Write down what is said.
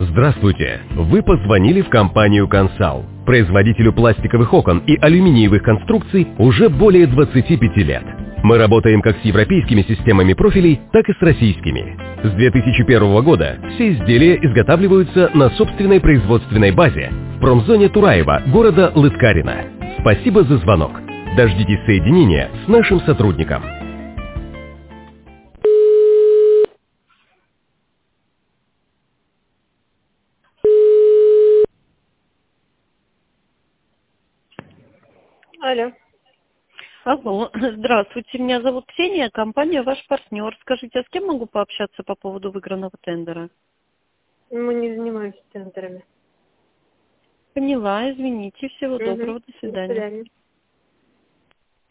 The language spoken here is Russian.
Здравствуйте! Вы позвонили в компанию «Консал», производителю пластиковых окон и алюминиевых конструкций уже более 25 лет. Мы работаем как с европейскими системами профилей, так и с российскими. С 2001 года все изделия изготавливаются на собственной производственной базе в промзоне Тураева, города Лыткарино. Спасибо за звонок. Дождитесь соединения с нашим сотрудником. Алло. Алло, здравствуйте, меня зовут Ксения, компания «Ваш партнер». Скажите, а с кем могу пообщаться по поводу выигранного тендера? Мы не занимаемся тендерами. Поняла, извините, всего доброго, до До свидания. свидания.